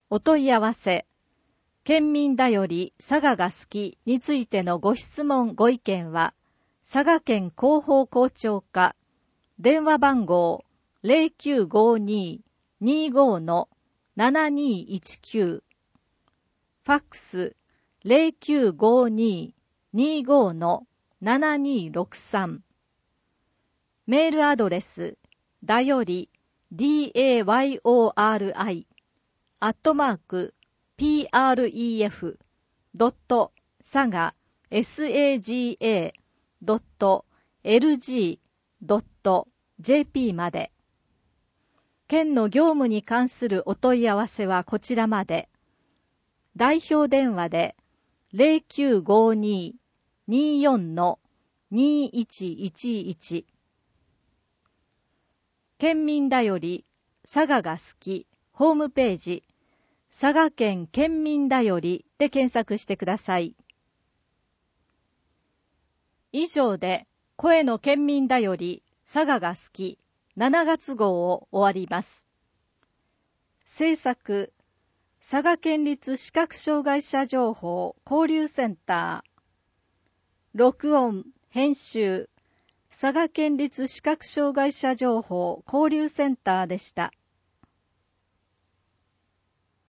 お問い合わせ、県民だより佐賀が好きについてのご質問ご意見は、佐賀県広報校長課、電話番号 0952-25-7219、ファックス 0952-25-7263、メールアドレス、だより dayori@pref.saga.lg.jp まで。県の業務に関するお問い合わせはこちらまで。代表電話で 0952-24-2111。県民だより佐賀が好きホームページ、佐賀県県民だよりで検索してください。以上で声の県民だより佐賀が好き7月号を終わります。制作、佐賀県立視覚障害者情報交流センター。録音、編集、佐賀県立視覚障害者情報交流センターでした。